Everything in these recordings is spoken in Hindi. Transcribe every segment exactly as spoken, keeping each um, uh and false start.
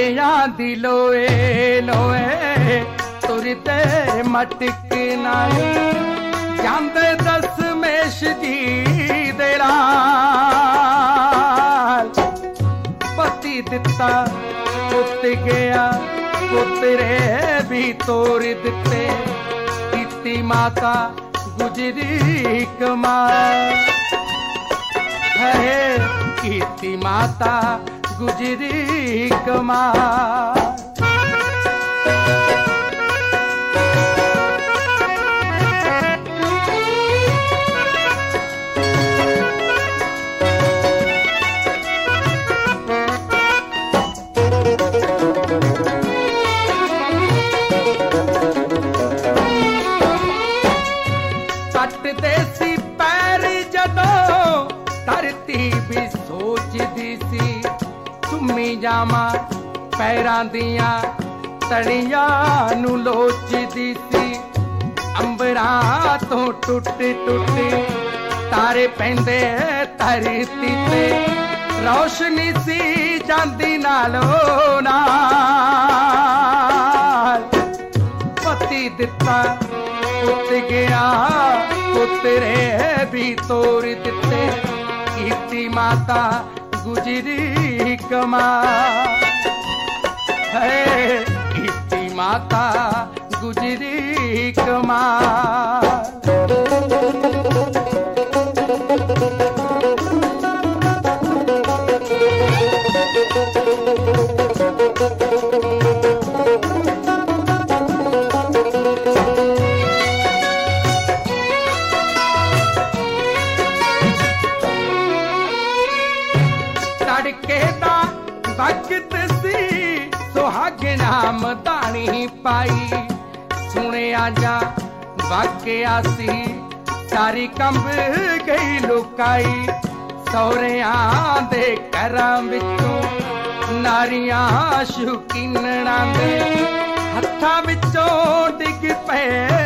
दुनिया दी लोए लोए तुरते मटक नाल जांदे दशमेश जी दे लाल पति दिता पुत गया पुतरे भी तोड़ दिते कीती माता गुजरी कमाल है कीती माता गुजरी कमाल। देसी पैर जदों धरती भी सोचदी सी चुम्मी जामा पैरां दियां तड़ियां नू लोचदी सी अंबरां तो टुट टुट तारे पैंदे धरती ते रोशनी सी जांदी नालों नाल पति दिता पुत गया पुतरे भी तोड़ दिते कीती माता गुजरी कमाल है कीती माता गुजरी कमाल। भगत सी सुहागना मदानी पाई सुने आजा वाकया सी सारी कंब गई लुकाई सौरियां दे घरां विचों नारियां शौकीनणा दे हत्थां विचों डिग पे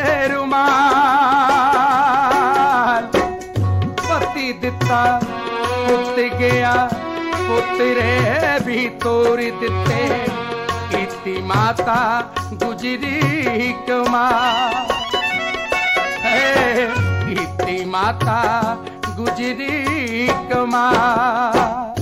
रुमाल पति दिता पुत गया पुतरे भी तोड़ दिते कीती माता गुजरी कमाल है कीती माता गुजरी कमाल।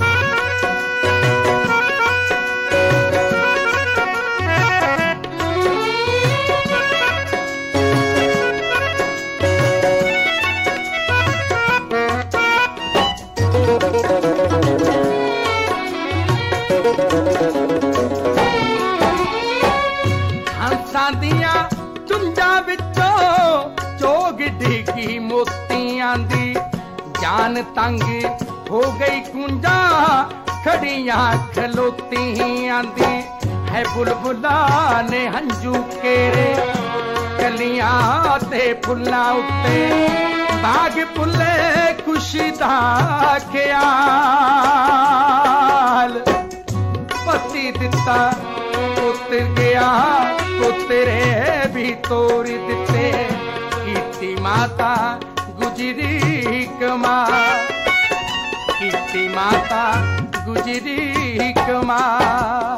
दियां चुंजा विचों चोग डिगी मोतियां दी जान तंग हो गई कुंजा खड़ियां खलोतियां दी है बुलबुला ने हंजू केरे कलियां ते फुल्लां उत्ते बाग फुले खुशी दा ख्याल पति दिता पुत गया पुतरे भी तोड़ दिते कीती माता गुजरी कमाल कीती माता गुजरी कमाल।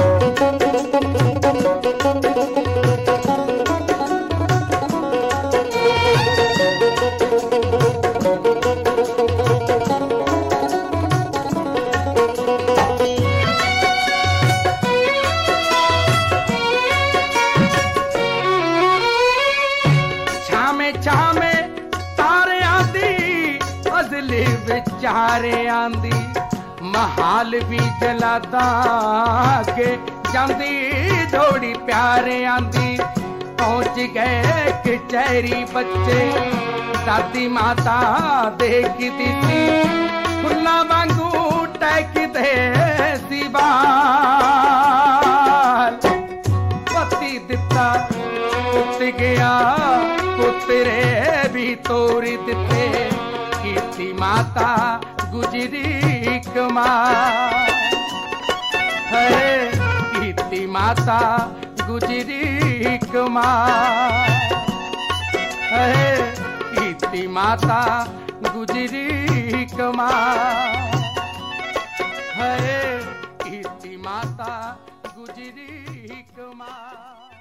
विचारे आंदी महाल भी जलादा के जांदी जोड़ी प्यारे आंदी पहुंच गए कचहरी बच्चे दादी माता देखती सी फुल्ला वांगू टैक दे सिवाल पति दिता पुत गया पुतरे भी तोड़ दिते कीती माता गुजरी कमाल है कीती माता गुजरी कमाल है कीती माता गुजरी कमाल है कीती माता मेरी कमाल।